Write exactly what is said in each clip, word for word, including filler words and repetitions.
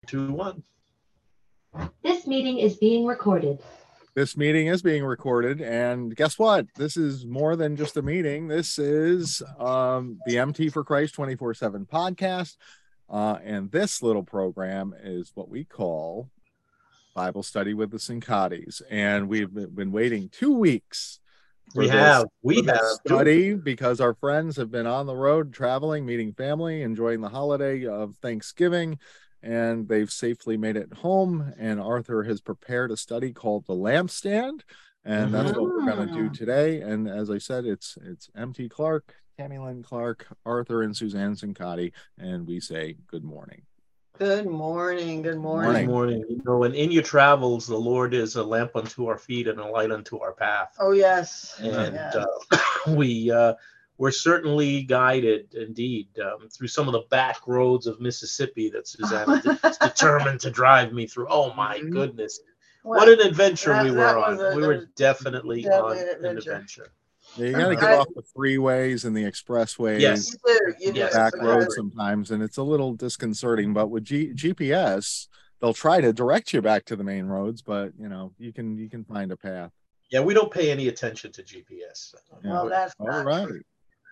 Two, one. This meeting is being recorded. This meeting is being recorded, and guess what? This is more than just a meeting. This is um, the M T for Christ twenty-four seven podcast, uh, and this little program is what we call Bible Study with the Sincatis, and we've been waiting two weeks. We this, have, we have study because our friends have been on the road, traveling, meeting family, enjoying the holiday of Thanksgiving. And they've safely made it home. And Arthur has prepared a study called The Lampstand. And that's what we're going to do today. And as I said, it's it's M T Clark, Tammy Lynn Clark, Arthur, and Suzanne Sincotti. And we say good morning. Good morning. Good morning. Good morning. You know, and in your travels, the Lord is a lamp unto our feet and a light unto our path. Oh, yes. And yes. Uh, we... Uh, We're certainly guided, indeed, um, through some of the back roads of Mississippi that Susanna is determined to drive me through. Oh, my mm-hmm. goodness. Well, what an adventure that, we were on. A, we were definitely, definitely on an adventure. An adventure. Yeah, you got to get off the freeways and the expressways, yes. you do, you yes. back roads sometimes, and it's a little disconcerting. But with G- GPS, they'll try to direct you back to the main roads, but, you know, you can you can find a path. Yeah, we don't pay any attention to G P S. Well, that's all right. True.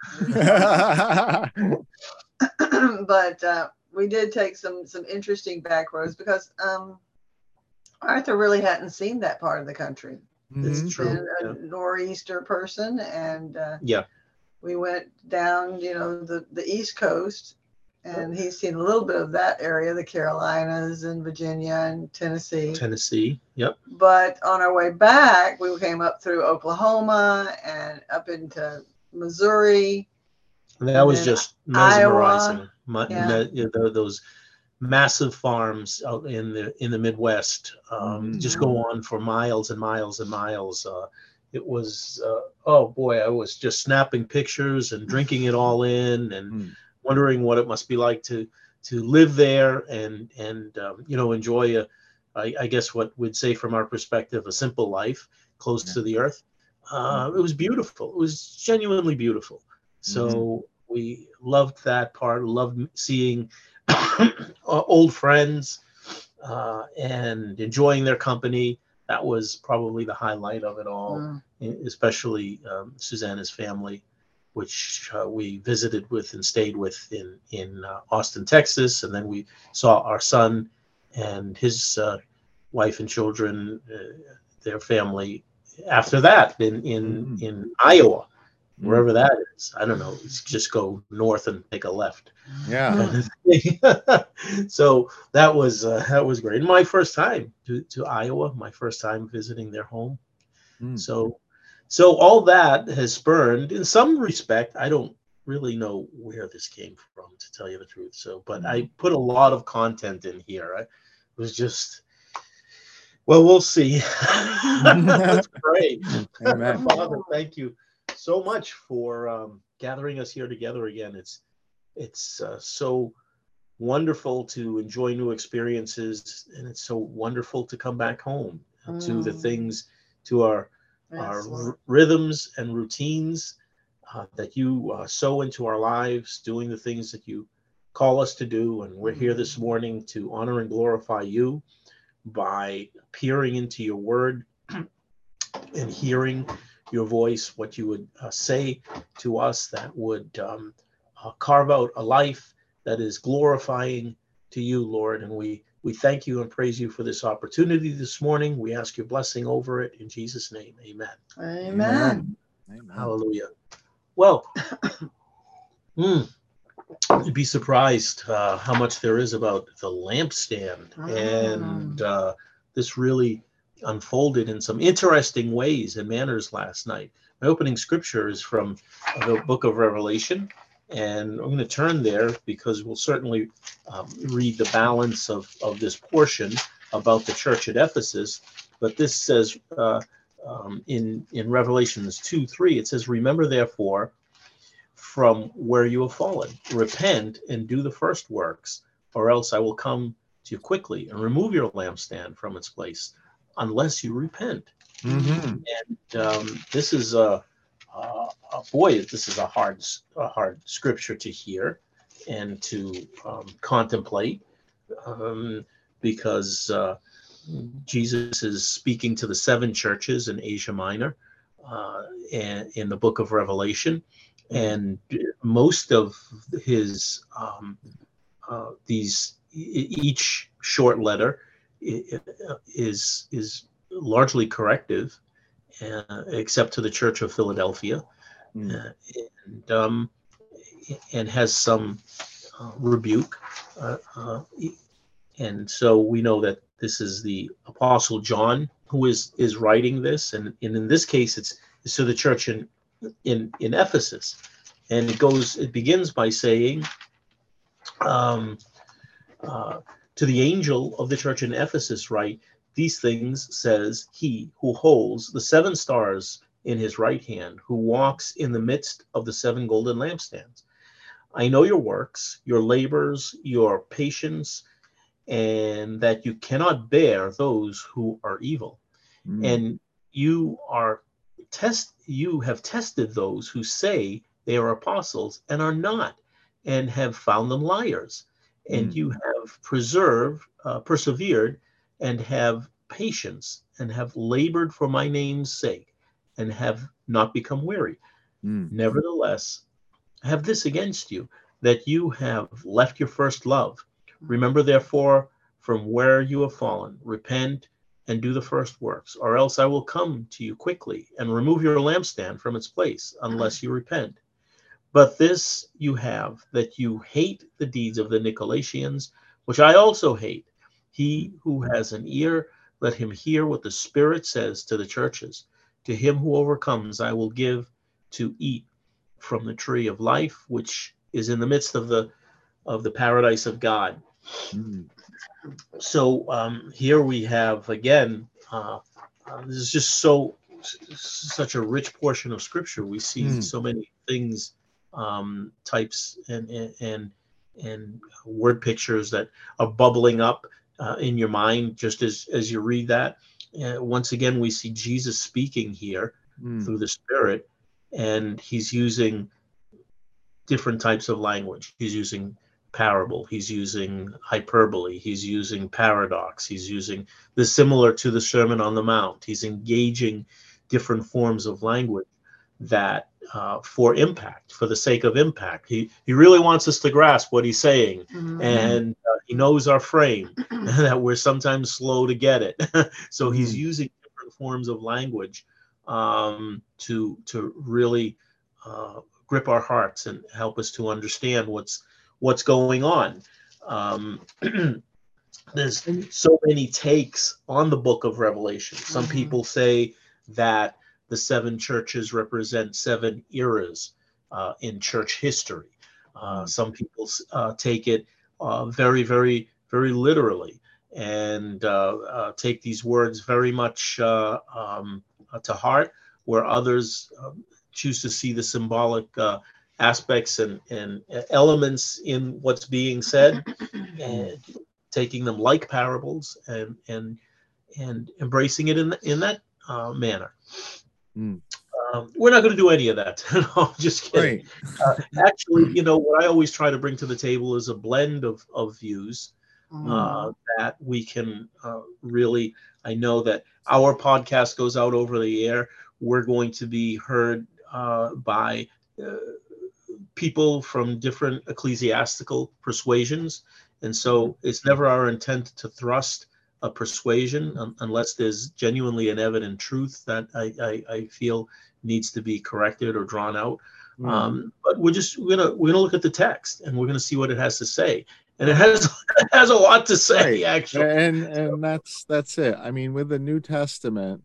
but uh, we did take some some interesting back roads because um, Arthur really hadn't seen that part of the country. It's He's true. been a yeah. nor'easter person, and uh, yeah, we went down, you know, the the East Coast, and he's seen a little bit of that area, the Carolinas and Virginia and Tennessee. Tennessee, yep. But on our way back, we came up through Oklahoma and up into Missouri. And that was just mesmerizing. Iowa, yeah. Me, you know, those massive farms out in the in the Midwest um, mm-hmm. just go on for miles and miles and miles. Uh, it was uh, oh boy, I was just snapping pictures and drinking it all in and mm. wondering what it must be like to to live there and and um, you know enjoy a I, I guess what we'd say from our perspective a simple life close yeah. to the earth. Uh, it was beautiful. It was genuinely beautiful. So mm-hmm. we loved that part. Loved seeing old friends uh, and enjoying their company. That was probably the highlight of it all, mm. especially um, Susanna's family, which uh, we visited with and stayed with in, in uh, Austin, Texas. And then we saw our son and his uh, wife and children, uh, their family, after that in in, mm. in Iowa, wherever mm. that is. I don't know. Just go north and take a left. Yeah. So that was uh, that was great. My first time to, to Iowa, my first time visiting their home. Mm. So so all that has spurned, in some respect, I don't really know where this came from, to tell you the truth. So, but mm. I put a lot of content in here. I, it was just Well, we'll see. Let's pray. Amen. Father, thank you so much for um, gathering us here together again. It's it's uh, so wonderful to enjoy new experiences, and it's so wonderful to come back home mm. to the things, to our yes, our r- rhythms and routines uh, that you uh, sow into our lives, doing the things that you call us to do. And we're mm. here this morning to honor and glorify you by peering into your word and hearing your voice, what you would uh, say to us that would um, uh, carve out a life that is glorifying to you, Lord. And we, we thank you and praise you for this opportunity this morning. We ask your blessing over it in Jesus' name. Amen. Amen. Amen. Hallelujah. Well, mm, you'd be surprised uh, how much there is about the lampstand. Mm. And uh, this really unfolded in some interesting ways and manners last night. My opening scripture is from the book of Revelation, and I'm going to turn there because we'll certainly um, read the balance of, of this portion about the church at Ephesus. But this says uh, um, in, in Revelations two three, it says, "Remember therefore from where you have fallen, repent and do the first works, or else I will come to you quickly and remove your lampstand from its place, unless you repent." Mm-hmm. And um, this is a, a, a boy. This is a hard, a hard scripture to hear and to um, contemplate. Um, because uh, Jesus is speaking to the seven churches in Asia Minor uh, and in the book of Revelation. And most of his um, uh, these each short letter is is largely corrective, uh, except to the Church of Philadelphia, mm. uh, and um, and has some uh, rebuke, uh, uh, and so we know that this is the Apostle John who is is writing this, and, and in this case, it's, it's to the church in in in Ephesus, and it goes it begins by saying, um, uh, to the angel of the church in Ephesus write, these things says he who holds the seven stars in his right hand, who walks in the midst of the seven golden lampstands. I know your works, your labors, your patience, and that you cannot bear those who are evil. Mm. And you are test you have tested those who say they are apostles and are not, and have found them liars. And mm. you have preserved, uh, persevered, and have patience, and have labored for my name's sake, and have not become weary. Mm. Nevertheless, I have this against you, that you have left your first love. Remember, therefore, from where you have fallen, repent and do the first works, or else I will come to you quickly and remove your lampstand from its place, unless you repent. But this you have, that you hate the deeds of the Nicolaitans, which I also hate. He who has an ear, let him hear what the Spirit says to the churches. To him who overcomes, I will give to eat from the tree of life, which is in the midst of the of the paradise of God. Mm. So um, here we have again. Uh, uh, this is just so such a rich portion of Scripture. We see mm. so many things, um, types, and, and and and word pictures that are bubbling up uh, in your mind just as as you read that. Uh, once again, we see Jesus speaking here mm. through the Spirit, and he's using different types of language. He's using parable, he's using hyperbole, he's using paradox, he's using this similar to the Sermon on the Mount. He's engaging different forms of language that uh, for impact, for the sake of impact. He he really wants us to grasp what he's saying, mm-hmm. and uh, he knows our frame, that we're sometimes slow to get it. So he's mm-hmm. using different forms of language um, to to really uh, grip our hearts and help us to understand what's what's going on. Um, there's so many takes on the book of Revelation. Some mm-hmm. people say that the seven churches represent seven eras uh, in church history. Uh, mm-hmm. Some people uh, take it uh, very, very, very literally, and uh, uh, take these words very much uh, um, uh, to heart, where others um, choose to see the symbolic uh, aspects and, and elements in what's being said, and taking them like parables and and and embracing it in in that uh, manner. Mm. Um, we're not going to do any of that. No, I'm just kidding. Right. uh, actually, you know, what I always try to bring to the table is a blend of of views mm. uh, that we can uh, really. I know that our podcast goes out over the air. We're going to be heard uh, by uh, people from different ecclesiastical persuasions, and so it's never our intent to thrust a persuasion um, unless there's genuinely an evident truth that I, I, I feel needs to be corrected or drawn out. Mm. Um, but we're just we're gonna we're gonna look at the text, and we're gonna see what it has to say, and it has it has a lot to say, right. Actually, and and that's that's it. I mean, with the New Testament,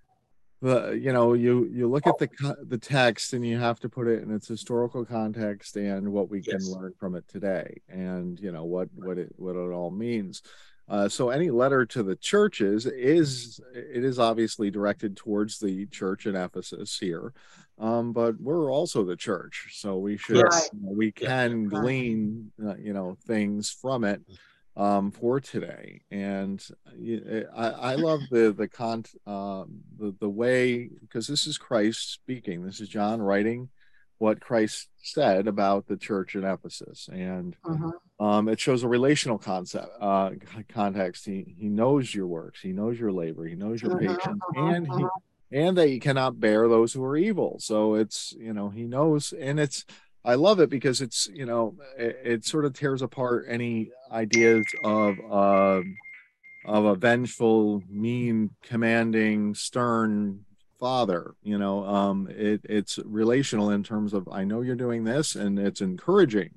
the you know you you look at the the text and you have to put it in its historical context and what we yes. can learn from it today, and you know what what it what it all means. Uh, so any letter to the churches is it is obviously directed towards the church in Ephesus here, um, but we're also the church, so we should yes. you know, we can yeah. glean uh, you know things from it. Um, for today, and I, I love the the con uh, the the way, because this is Christ speaking. This is John writing what Christ said about the church in Ephesus, and Mhm. um, it shows a relational concept uh, context. He he knows your works, he knows your labor, he knows your Mhm, patience, mhm, and he mhm. and that you cannot bear those who are evil. So it's, you know, he knows, and it's, I love it because it's, you know, it, it sort of tears apart any ideas of um of a vengeful, mean, commanding, stern father. You know, um, it, it's relational in terms of, I know you're doing this, and it's encouraging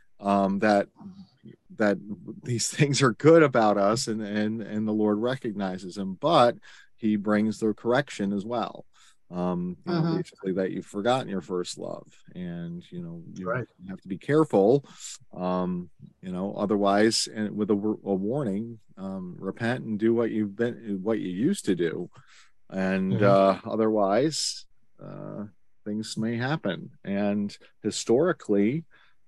um, that that these things are good about us, and and and the Lord recognizes them, but He brings the correction as well. Um, you know, Mhm. basically that you've forgotten your first love, and you know you Right. have to be careful. Um, you know, otherwise, and with a, a warning, um, repent and do what you've been, what you used to do, and Mhm. uh, otherwise, uh, things may happen. And historically,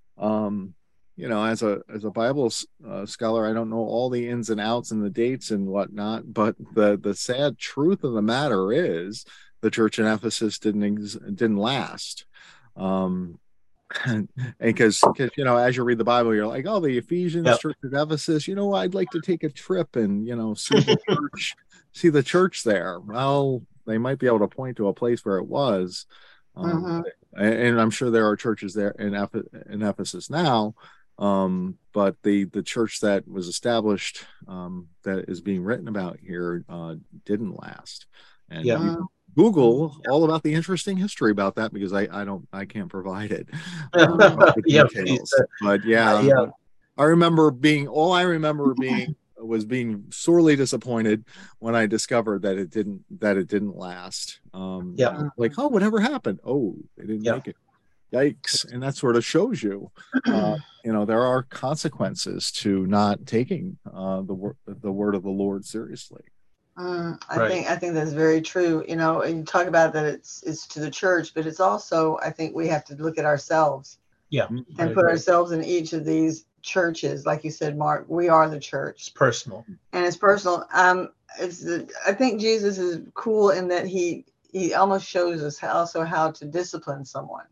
um, you know, as a as a Bible uh, scholar, I don't know all the ins and outs and the dates and whatnot, but the the sad truth of the matter is the church in Ephesus didn't ex- didn't last. Um, and because because you know, as you read the Bible, you're like, oh, the Ephesians Yep. church at Ephesus, you know, I'd like to take a trip and, you know, see the church, see the church there. Well, they might be able to point to a place where it was. Um, Mhm. and, and I'm sure there are churches there in, in Ephesus now, um, but the the church that was established, um, that is being written about here, uh, didn't last. And Yeah. you Mhm. Google all about the interesting history about that, because I, I don't, I can't provide it, um, Mhm. the Yeah. Please. details. Uh, But uh, yeah, yeah. I remember being, all I remember being was being sorely disappointed when I discovered that it didn't, that it didn't last. Um, you Yeah. know, like, oh, whatever happened? Oh, they didn't Yeah. make it. Yikes. And that sort of shows you, uh, you know, there are consequences to not taking uh, the word, the word of the Lord seriously. Mm, I Right. think I think that's very true. You know, and you talk about that it's it's to the church, but it's also, I think we have to look at ourselves Yeah. I and put agree. ourselves in each of these churches. Like you said, Mark, we are the It's church, personal. and it's personal. Um, it's the, I think Jesus is cool in that he he almost shows us how, also how to discipline someone.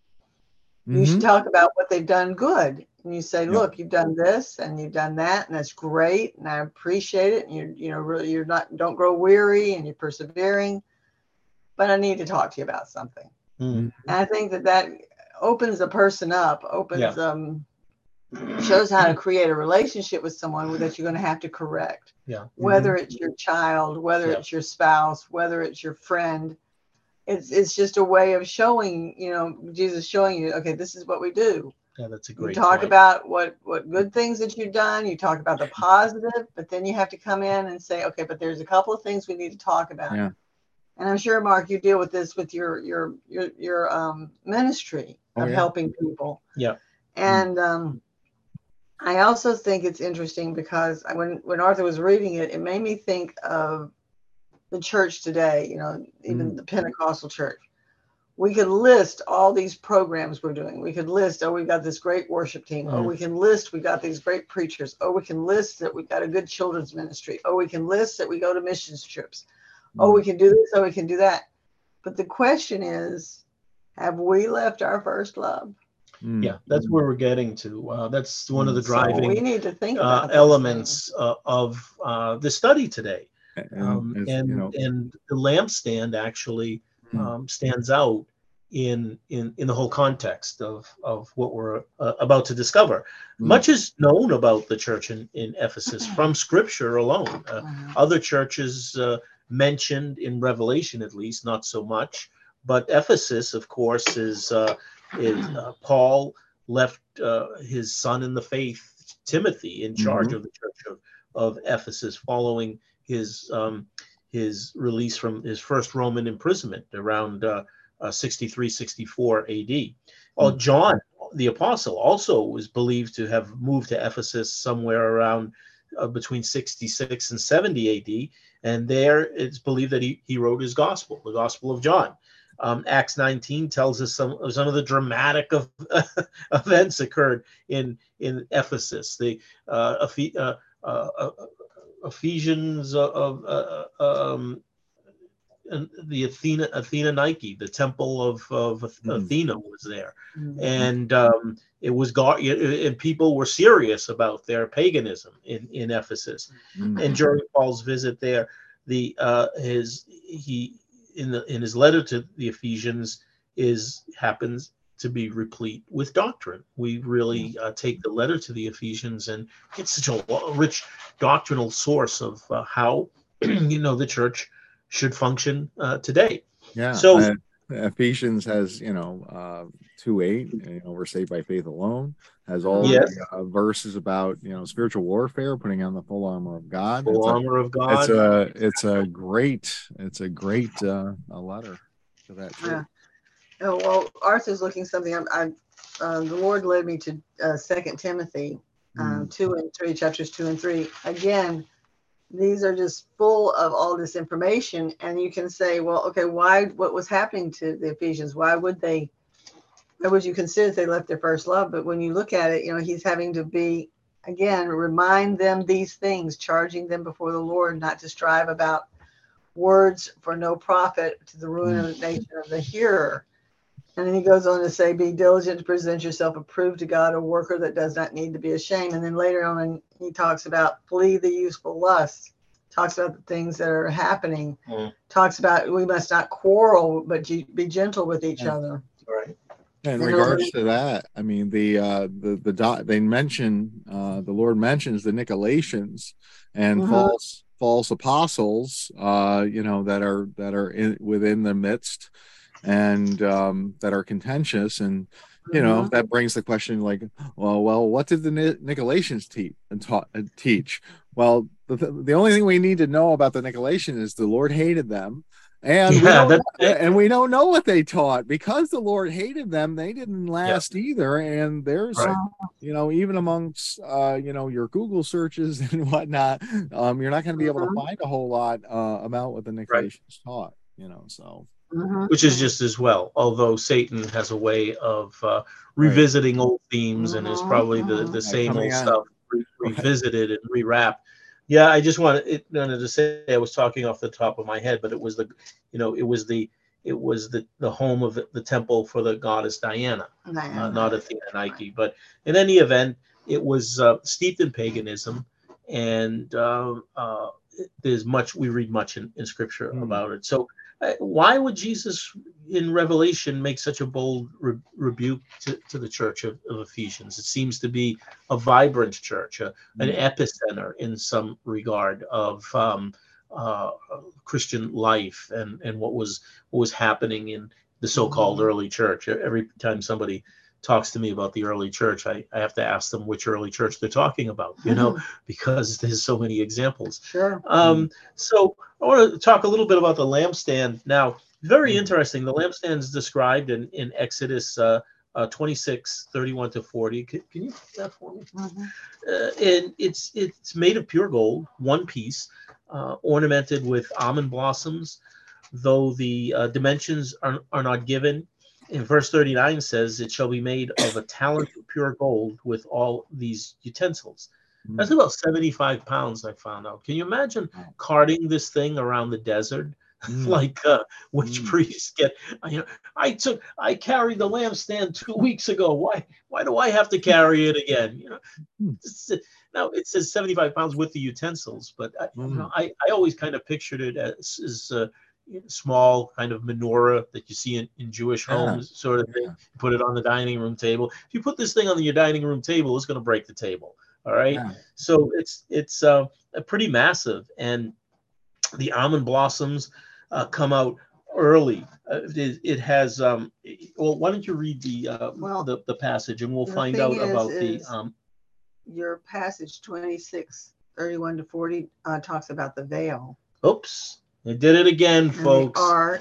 You should Mm-hmm. talk about what they've done good. And you say, Yeah. look, you've done this and you've done that, and that's great. And I appreciate it. And you, you know, really, you're not, don't grow weary and you're persevering, but I need to talk to you about something. Mm. And I think that that opens a person up, Yeah. opens, um, shows how to create a relationship with someone that you're going to have to correct. Yeah. Whether it's your child, whether Yeah. it's your spouse, whether it's your friend, it's it's just a way of showing, you know, Jesus showing you, okay, this is what we do. Yeah. That's a You great talk point. about what what good things that you've done, you talk about the positive, but then you have to come in and say, okay, but there's a couple of things we need to talk about. Yeah. And I'm sure, Mark, you deal with this with your your your your um, ministry Oh, of yeah. helping people. Yeah. And um, I also think it's interesting because when when Arthur was reading it, it made me think of the church today. You know, even Mm. the Pentecostal church. We could list all these programs we're doing. We could list, oh, we've got this great worship team. Oh, Mm. we can list, we got these great preachers. Oh, we can list that we've got a good children's ministry. Oh, we can list that we go to missions trips. Oh, we can do this. Oh, we can do that. But the question is, have we left our first love? Mm. Yeah. That's where we're getting to. Uh, that's one of the Mm. So we driving need to think uh, about those things. elements uh, of uh, the study today. And, Um, as, and you know, and the lampstand actually Mm. um, stands out in in in the whole context of of what we're uh, about to discover. Mm. Much is known about the church in, in Ephesus from Scripture alone. Uh, Mhm. other churches uh, mentioned in Revelation, at least, not so much. But Ephesus, of course, is uh, is uh, Paul left uh, his son in the faith, Timothy, in charge Mhm. of the church of, of Ephesus, following his um, his release from his first Roman imprisonment around uh, uh, sixty-three, sixty-four A D. Oh, Mm. John, the apostle, also was believed to have moved to Ephesus somewhere around uh, between sixty-six and seventy A D. And there it's believed that he, he wrote his gospel, the Gospel of John. Um, Acts nineteen tells us some, some of the dramatic of, events occurred in, in Ephesus. The uh, uh, uh, Ephesians of uh, um, the Athena Athena Nike, the temple of of Mm. Athena was there, Mhm. and um, it was God, and people were serious about their paganism in in Ephesus. Mm. And during Paul's visit there, the uh, his he in the in his letter to the Ephesians is happens to be replete with doctrine. We really uh, take the letter to the Ephesians and get such a rich doctrinal source of uh, how you know the church should function uh, today. Yeah. So uh, Ephesians has, you know, uh, two eight, you know, we're saved by faith alone, has all yes, the uh, verses about, you know, spiritual warfare, putting on the full armor of God. full It's a, armor of it's God. a, it's a great, it's a great uh, a letter to that church. Yeah. Oh, well, Arthur's looking something up. I, uh, the Lord led me to uh, Second Timothy um, Mm. two and three, chapters two and three. Again, these are just full of all this information, and you can say, well, okay, why? What was happening to the Ephesians? Why would they? Why would you consider they left their first love? But when you look at it, you know, he's having to be again remind them these things, charging them before the Lord, not to strive about words for no profit to the ruin Mm. of the nation of the hearer. And then he goes on to say, be diligent to present yourself approved to God, a worker that does not need to be ashamed. And then later on, he talks about flee the useful lusts, talks about the things that are happening, Mm. talks about we must not quarrel, but be gentle with each Yeah. other. Right. In And regards also- to that, I mean, the uh, the the dot they mention, uh, the Lord mentions the Nicolaitans and Mhm. false false apostles, uh, you know, that are that are in, within the midst, and um, that are contentious, and you know Mhm. that brings the question, like, well, well, what did the Ni- Nicolaitans teach and taught uh, teach? Well, the the only thing we need to know about the Nicolaitans is the Lord hated them. And we Yeah, don't, that's it. and we don't know what they taught because the Lord hated them. They didn't Yeah. last either. And there's, Right. you know, even amongst, uh, you know, your Google searches and whatnot, um, you're not going to be able to Mhm. find a whole lot uh, about what the Right. Nicolaitans taught. You know, so Mhm. Which is just as well. Although Satan has a way of uh, right, revisiting old themes, and is Mhm. probably the Mhm. the yeah, same coming old on, stuff re- right, revisited and rewrapped. Yeah, I just wanted it wanted to say I was talking off the top of my head, but it was the, you know, it was the it was the the home of the, the temple for the goddess Diana, uh, Diana. not Athena Nike. But in any event, it was uh, steeped in paganism, and uh, uh, there's much we read much in, in scripture mm, about it. So uh, why would Jesus in Revelation make such a bold re- rebuke to, to the church of, of Ephesians? It seems to be a vibrant church, a, an mm, epicenter in some regard of um, uh, Christian life, and, and what was what was happening in the so-called Mhm. early church. Every time somebody talks to me about the early church, I, I have to ask them which early church they're talking about, you know, because there's so many examples. Sure. Um, so I want to talk a little bit about the lampstand now. Very mm, interesting. The lampstand is described in, in Exodus uh, uh, twenty-six, thirty-one to forty. Can, can you put that for me? Mhm. Uh, and it's it's made of pure gold, one piece, uh, ornamented with almond blossoms, though the uh, dimensions are, are not given. In verse thirty-nine says, it shall be made of a talent of pure gold with all these utensils. That's mm, about seventy-five pounds, I found out. Can you imagine wow, carting this thing around the desert? mm, Like uh, which mm, priests get, you know, I took, I carried the lampstand two weeks ago. Why, why do I have to carry it again? You know, mm, it's, now it says seventy-five pounds with the utensils, but I, you know, mm, I, I always kind of pictured it as, as uh, small kind of menorah that you see in, in Jewish yeah, homes, sort of thing. yeah, You put it on the dining room table. If you put this thing on your dining room table, it's going to break the table. All right. yeah, So it's it's uh, pretty massive, and the almond blossoms uh, come out early. Uh, it, it has. Um, well, why don't you read the uh, Well, the the passage, and we'll the find thing out is, about the. is Um, your passage twenty-six, thirty-one to forty uh, talks about the veil oops, I did it again, and the folks. ark.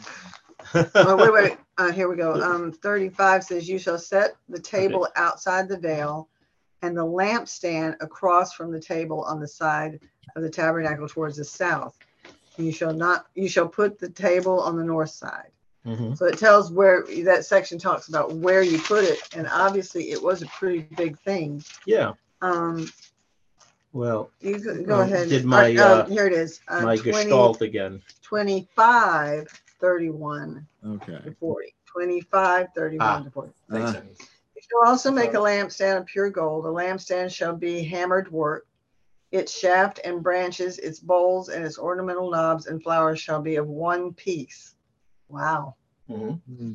Oh, wait, wait. Uh, here we go. Um, thirty-five says, you shall set the table Okay. outside the veil and the lampstand across from the table on the side of the tabernacle towards the south. And you shall not, you shall put the table on the north side. Mm-hmm. So it tells where that section talks about where you put it. And obviously it was a pretty big thing. Yeah. Um, Well, You go, go uh, ahead. did my, All right, uh, um, here it is. Uh, my twenty, gestalt again. twenty-five, thirty-one Okay. to forty. twenty-five, thirty-one Ah. to forty. Makes Uh, sense. You shall also make a lampstand of pure gold. The lampstand shall be hammered work. Its shaft and branches, its bowls, and its ornamental knobs and flowers shall be of one piece. Wow. Mm-hmm.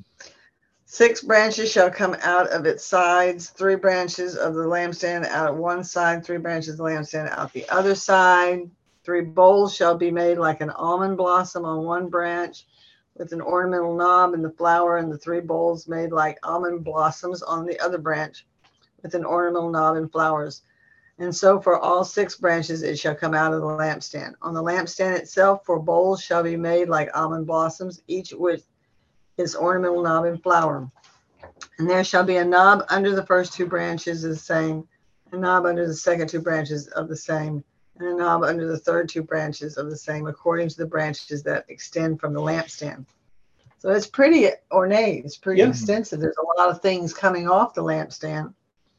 Six branches shall come out of its sides, three branches of the lampstand out at one side, three branches of the lampstand out the other side. Three bowls shall be made like an almond blossom on one branch, with an ornamental knob and the flower, and the three bowls made like almond blossoms on the other branch, with an ornamental knob and flowers. And so for all six branches it shall come out of the lampstand. On the lampstand itself, four bowls shall be made like almond blossoms, each with its ornamental knob and flower. And there shall be a knob under the first two branches of the same, a knob under the second two branches of the same, and a knob under the third two branches of the same, according to the branches that extend from the lampstand. So it's pretty ornate. It's pretty Yeah. extensive. There's a lot of things coming off the lampstand.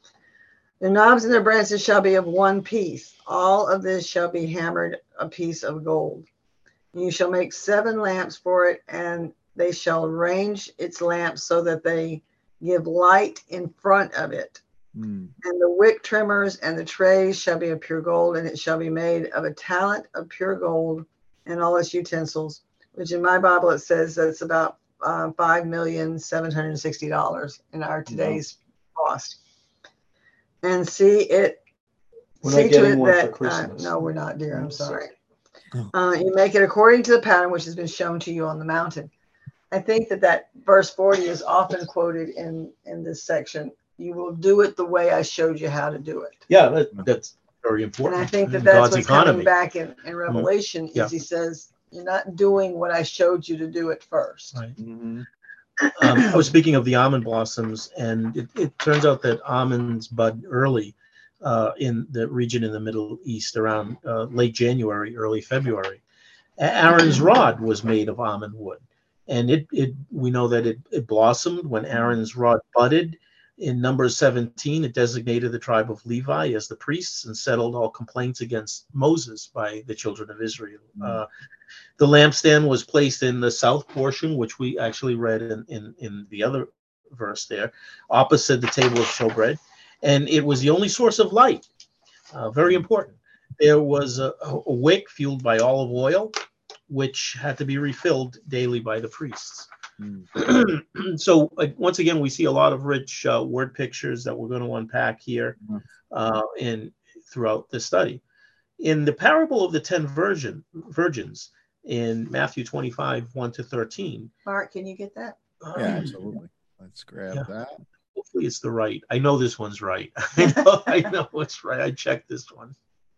The knobs and their branches shall be of one piece. All of this shall be hammered a piece of gold. You shall make seven lamps for it, and they shall arrange its lamps so that they give light in front of it. mm, And the wick trimmers and the trays shall be of pure gold, and it shall be made of a talent of pure gold, and all its utensils, which in my Bible it says that's about uh, five million seven hundred sixty dollars in our today's cost. And see it, We're see not to getting it one for that, uh, Christmas. no, we're not, dear, I'm sorry. Oh. Uh, you make it according to the pattern which has been shown to you on the mountain. I think that that verse forty is often quoted in, in this section. You will do it the way I showed you how to do it. Yeah, that, that's very And important. I think that in that's God's what's economy. coming back in, in Revelation Yeah. is he says, you're not doing what I showed you to do it first. Right. mhm. Um, I was speaking of the almond blossoms, and it, it turns out that almonds bud early uh, in the region in the Middle East around uh, late January, early February. Aaron's rod was made of almond wood, and it, it we know that it, it blossomed when Aaron's rod budded. In Numbers seventeen, it designated the tribe of Levi as the priests and settled all complaints against Moses by the children of Israel. Mm. Uh, the lampstand was placed in the south portion, which we actually read in, in, in the other verse there, opposite the table of showbread, and it was the only source of light. Uh, very important. There was a, a wick fueled by olive oil, which had to be refilled daily by the priests. Mm. So uh, once again, we see a lot of rich uh, word pictures that we're going to unpack here uh, in throughout the study. In the parable of the ten virgin virgins in Matthew twenty-five, one to thirteen. Mark, can you get that? Yeah, um, absolutely. Let's grab Yeah. that. Hopefully it's the right. I know this one's right. I know, I know it's right. I checked this one.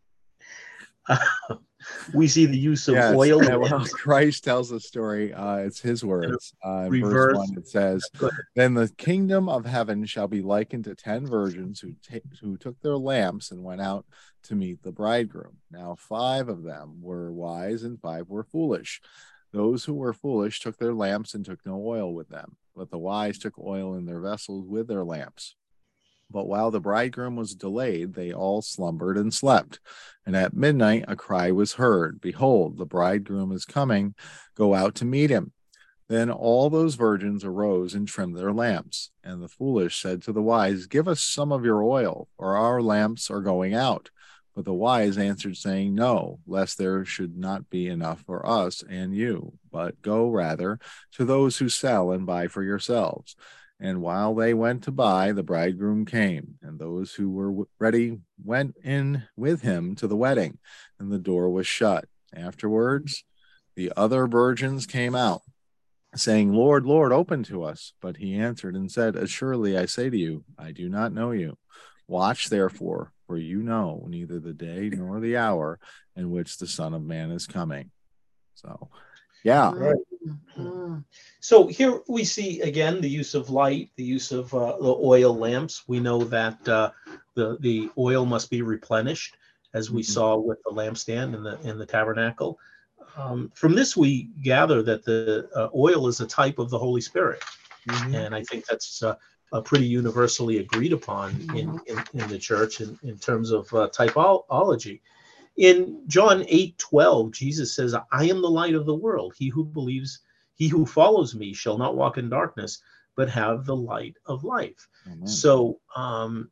We see the use of Yes, oil. yeah, well, and- Christ tells the story. Uh, it's his words. Uh, in verse Reverse. one, it says, Go ahead. "Then the kingdom of heaven shall be likened to ten virgins who ta- who took their lamps and went out to meet the bridegroom. Now five of them were wise and five were foolish. Those who were foolish took their lamps and took no oil with them, but the wise took oil in their vessels with their lamps. But while the bridegroom was delayed, they all slumbered and slept. And at midnight a cry was heard, Behold, the bridegroom is coming, go out to meet him. Then all those virgins arose and trimmed their lamps. And the foolish said to the wise, Give us some of your oil, for our lamps are going out. But the wise answered, saying, No, lest there should not be enough for us and you, but go rather to those who sell and buy for yourselves. And while they went to buy, the bridegroom came, and those who were ready went in with him to the wedding, and the door was shut. Afterwards, the other virgins came out, saying, Lord, Lord, open to us. But he answered and said, Assuredly I say to you, I do not know you. Watch therefore, for you know neither the day nor the hour in which the Son of Man is coming. So, yeah. Right. Mhm. So here we see again the use of light, the use of uh, the oil lamps. We know that uh, the the oil must be replenished, as we Mhm. saw with the lampstand in the in the tabernacle. Um, from this, we gather that the uh, oil is a type of the Holy Spirit, Mhm. and I think that's uh, uh, pretty universally agreed upon in, in, in the church in, in terms of uh, typology. In John eight twelve, Jesus says, I am the light of the world. He who believes, he who follows me shall not walk in darkness, but have the light of life. Amen. So um,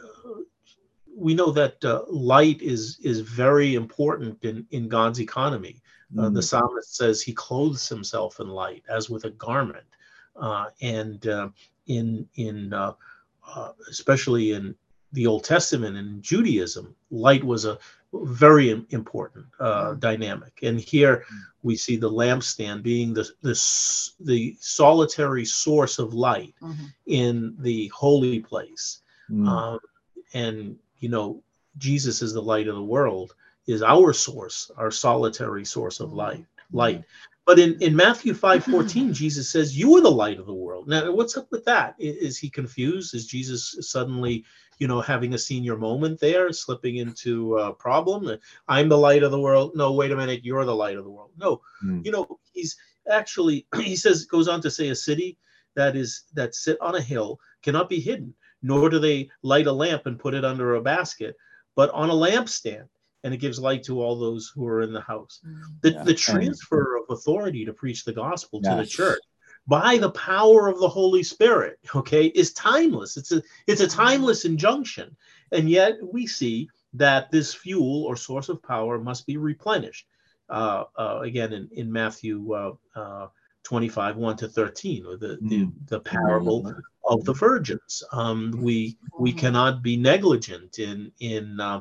we know that uh, light is is very important in, in God's economy. Uh, mm. The psalmist says he clothes himself in light as with a garment. Uh, and uh, in, in uh, uh, especially in the Old Testament and Judaism, light was a very important uh, dynamic. And here we see the lampstand being the the, the solitary source of light mm-hmm. in the holy place. Mm. Um, and, you know, Jesus is the light of the world, is our source, our solitary source of light. light. But in, in Matthew five fourteen, Jesus says, you are the light of the world. Now, what's up with that? Is he confused? Is Jesus suddenly, you know, having a senior moment there, slipping into a problem? I'm the light of the world. No, wait a minute. You're the light of the world. No, mm. you know, he's actually, he says, goes on to say, a city that is, that sit on a hill cannot be hidden, nor do they light a lamp and put it under a basket, but on a lampstand. And it gives light to all those who are in the house. The, yeah. the transfer of authority to preach the gospel yes. to the church by the power of the Holy Spirit, okay, is timeless. It's a it's a timeless injunction. And yet we see that this fuel or source of power must be replenished. Uh, uh, again, in, in Matthew uh, uh, twenty-five, one to thirteen, or the, mm. the, the parable mm. of the virgins. Um, we we cannot be negligent in in uh,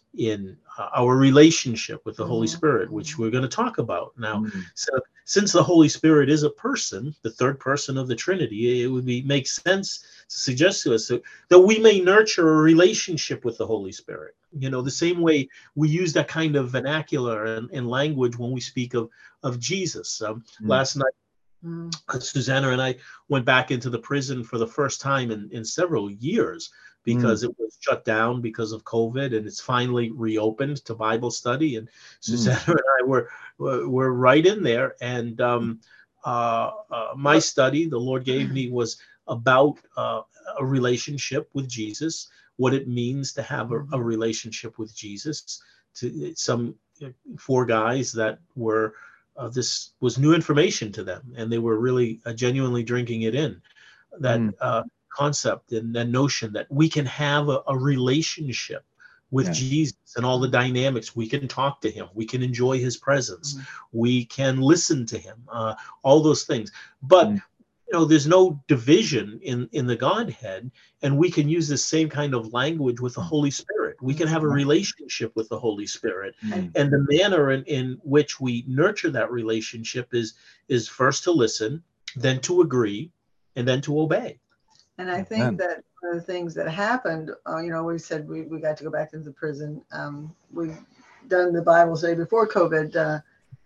in uh, our relationship with the mm-hmm. Holy Spirit, which we're going to talk about now. Mm-hmm. So since the Holy Spirit is a person, the third person of the Trinity, it would be make sense to suggest to us that, that we may nurture a relationship with the Holy Spirit. You know, the same way we use that kind of vernacular and, and language when we speak of, of Jesus. Um, mm-hmm. Last night, mm-hmm. Susanna and I went back into the prison for the first time in, in several years, because mm. it was shut down because of COVID, and it's finally reopened to Bible study. And Susanna mm. and I were, were were right in there. And um, uh, uh, my study, the Lord gave me, was about uh, a relationship with Jesus, what it means to have a, a relationship with Jesus. To some four guys that were, uh, this was new information to them, and they were really uh, genuinely drinking it in. That. Mm. Uh, concept and the notion that we can have a, a relationship with yeah. Jesus and all the dynamics. We can talk to him. We can enjoy his presence. Mm-hmm. We can listen to him, uh, all those things. But, mm-hmm. you know, there's no division in, in the Godhead, and we can use the same kind of language with the Holy Spirit. We can have a relationship with the Holy Spirit. Mm-hmm. And the manner in, in which we nurture that relationship is, is first to listen, then to agree, and then to obey. And I think Amen. that one of the things that happened, uh, you know, we said we, we got to go back into the prison. Um, we've done the Bible study before COVID. Uh,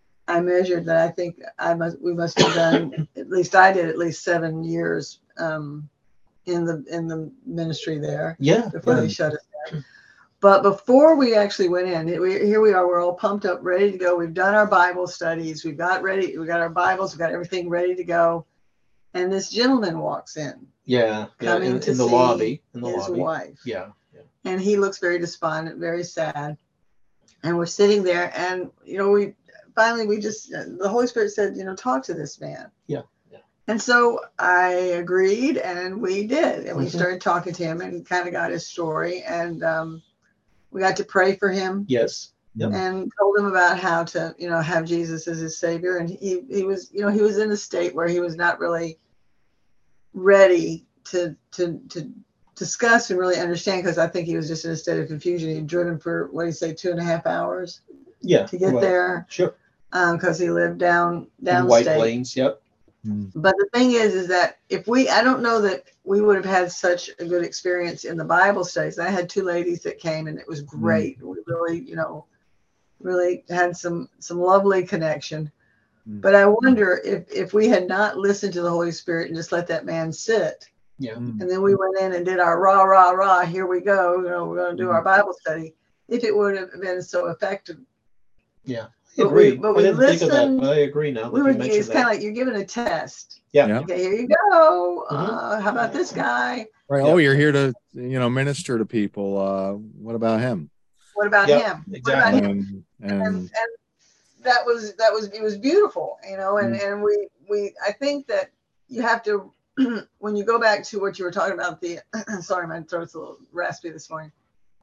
I measured that. I think I must we must have done, at least I did, at least seven years um, in the in the ministry there. Yeah. Before yeah. they shut us down. But before we actually went in, it, we, here we are. We're all pumped up, ready to go. We've done our Bible studies. We've got ready. We got our Bibles. We got everything ready to go. And this gentleman walks in. Yeah, yeah, coming in, to in the see lobby, in the his lobby. wife. Yeah, yeah. And he looks very despondent, very sad. And we're sitting there, and you know, we finally we just the Holy Spirit said, you know, talk to this man. Yeah, yeah. And so I agreed, and we did, and we Mm-hmm. started talking to him, and kind of got his story, and um, we got to pray for him. Yes. Yep. And told him about how to, you know, have Jesus as his Savior. And he he was, you know, he was in a state where he was not really ready to to to discuss and really understand, because I think he was just in a state of confusion. He'd driven for, what do you say, two and a half hours yeah to get right. there. Sure. Um, because he lived down down White state. Plains. Yep. But the thing is, is that if we, I don't know that we would have had such a good experience in the Bible studies. I had two ladies that came, and it was great. Mm. We really, you know, really had some some lovely connection. Mm. But I wonder if if we had not listened to the Holy Spirit and just let that man sit. Yeah. And then we went in and did our rah, rah, rah, here we go, you know, we're going to do mm. our Bible study. If it would have been so effective Yeah, I But agree. we- but I we didn't think of that, listened. but I agree now that We you were, mentioned it's kind that. of like you're given a test. Yeah. Yeah. Okay, here you go. Mhm. Uh, how about this guy? Right. Yeah. Oh, you're here to, you know, minister to people. Uh, what about him? What about Yeah, him? What exactly. about him? And, And, and and that was that was it was beautiful, you know. And Mm. and we we I think that you have to when you go back to what you were talking about, the sorry, my throat's a little raspy this morning,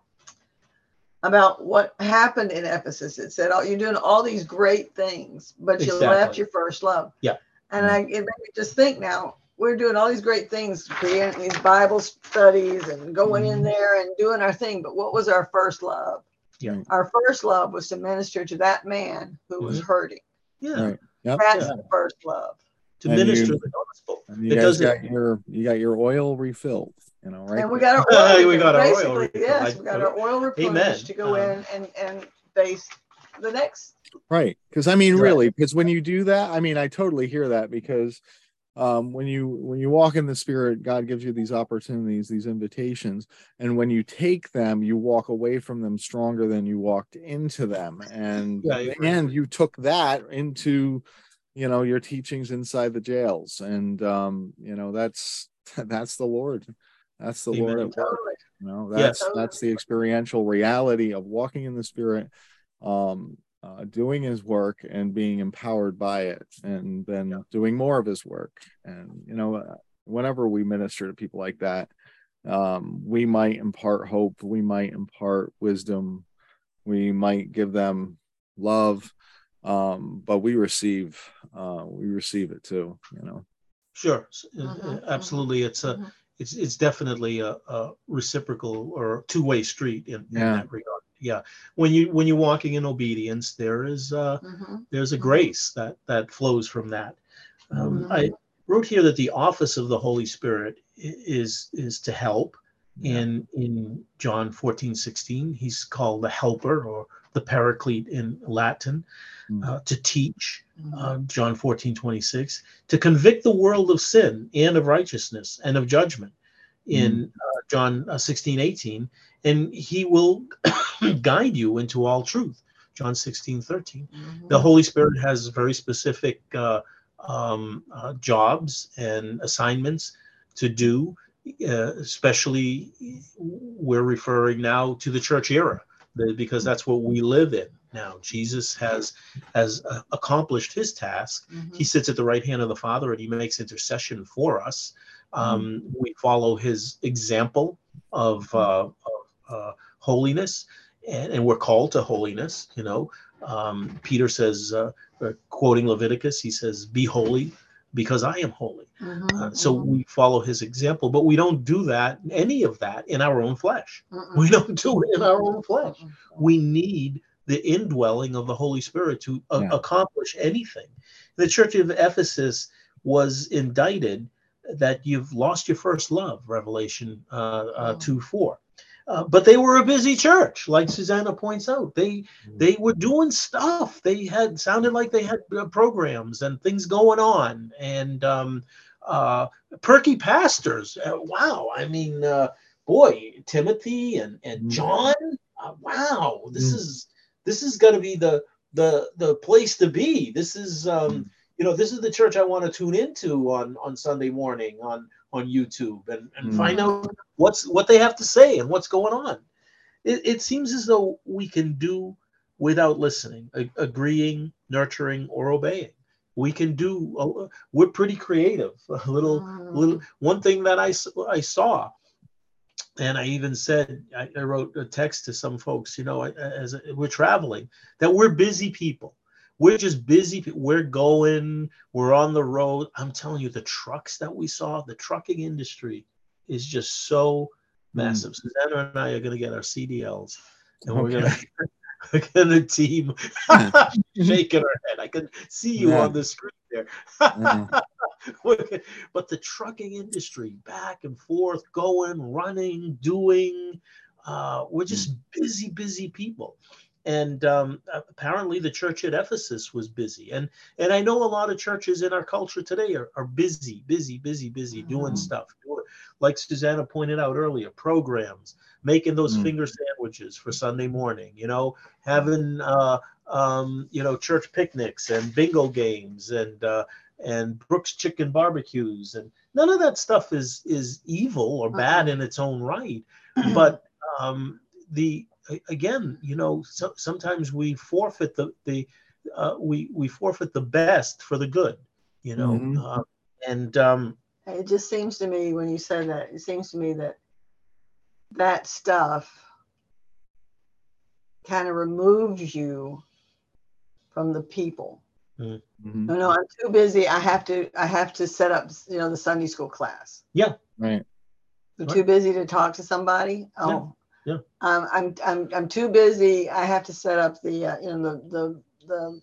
about what happened in Ephesus. It said, "Oh, you're doing all these great things, but you Exactly. left your first love." Yeah. And Yeah. I it made me just think now. We're doing all these great things, creating these Bible studies and going in Mhm. there and doing our thing. But what was our first love? Yeah. Our first love was to minister to that man who was Mhm. hurting. Yeah. Right. Yep. That's Yeah. the first love. To And minister you- the gospel. And you It guys doesn't. got your you got your oil refilled, you know, right? And we there. got our oil. We refill. got our oil Basically, refill. yes, I- we got our oil replenished to go Um, in and, and face the next. Right. Because I mean, Right. really, because when you do that, I mean, I totally hear that, because um, when you when you walk in the Spirit, God gives you these opportunities, these invitations, and when you take them, you walk away from them stronger than you walked into them, and Yeah, I agree. and you took that into, you know, your teachings inside the jails, and um, you know, that's that's the Lord, that's the Amen. Lord at work. Totally. You know, Yes. that's that's the experiential reality of walking in the Spirit, um, uh, doing His work and being empowered by it, and then Yeah. doing more of His work. And you know, uh, whenever we minister to people like that, um, we might impart hope, we might impart wisdom, we might give them love, um, but we receive, uh, we receive it too. You know. Sure. Uh, Mhm, Absolutely. It's a. mhm. It's it's definitely a, a reciprocal or two-way street in, in Yeah. that regard. Yeah. When you when you're walking in obedience, there is uh Mhm. there's a Mhm. grace that that flows from that. Um, Mhm. I wrote here that the office of the Holy Spirit i- is is to help. Yeah. In in John fourteen sixteen, he's called the helper or the paraclete in Latin. Mm. Uh, to teach, Mhm. uh, John fourteen twenty-six, to convict the world of sin and of righteousness and of judgment in uh, John uh, sixteen eighteen, and he will guide you into all truth, John sixteen thirteen. Mhm. The Holy Spirit has very specific uh, um, uh, jobs and assignments to do, uh, especially we're referring now to the church era, the- because that's what we live in now. Jesus has has uh, accomplished his task. Mhm. He sits at the right hand of the Father and he makes intercession for us. Um, we follow his example of, uh, of uh, holiness, and, and we're called to holiness. You know, um, Peter says, uh, uh, quoting Leviticus, he says, "Be holy, because I am holy." Mhm. Uh, so Mhm. we follow his example, but we don't do that, any of that, in our own flesh. Mhm. We don't do it in our own flesh. Mhm. We need the indwelling of the Holy Spirit to uh, Yeah. accomplish anything. The church of Ephesus was indicted that you've lost your first love, Revelation uh, uh, Mm. two four. Uh, but they were a busy church, like Susanna points out. They they were doing stuff. They had sounded like they had uh, programs and things going on, and um, uh, perky pastors. Uh, wow, I mean, uh, boy, Timothy and and Mm. John. Uh, wow, this Mm. is this is going to be the the the place to be. This is um, you know, this is the church I want to tune into on on Sunday morning on on YouTube and and Mm. find out what's what they have to say and what's going on. It, it seems as though we can do without listening, a- agreeing, nurturing, or obeying. We can do. Uh, we're pretty creative. A little, little. One thing that I s- I saw, and I even said, I, I wrote a text to some folks. You know, as we're traveling, that we're busy people. We're just busy. pe- We're going. We're on the road. I'm telling you, the trucks that we saw, the trucking industry is just so massive. Susanna and I are going to get our C D Ls, and we're going Okay. to we're going to team shaking her head. I can see you Yeah. on the screen there. Yeah. But the trucking industry, back and forth, going, running, doing, uh, we're just busy, busy people. And um, apparently the church at Ephesus was busy. And and I know a lot of churches in our culture today are, are busy, busy, busy, busy, doing Mhm. stuff. Doing, like Susanna pointed out earlier, programs, making those Mm. finger sandwiches for Sunday morning, you know, having uh, um, you know, church picnics and bingo games and uh, and Brooks Chicken barbecues, and none of that stuff is is evil or bad in its own right. But um, the again, you know, so, sometimes we forfeit the the uh, we we forfeit the best for the good, you know, Mhm. uh, and um, It just seems to me when you said that, it seems to me that that stuff kind of removes you from the people. mm, Mhm. No, no, I'm too busy. I have to, I have to set up, you know, the Sunday school class. yeah, Right. I'm Right. too busy to talk to somebody. Oh, yeah. Um, I'm, I'm, I'm too busy. I have to set up the, uh, you know, the, the, the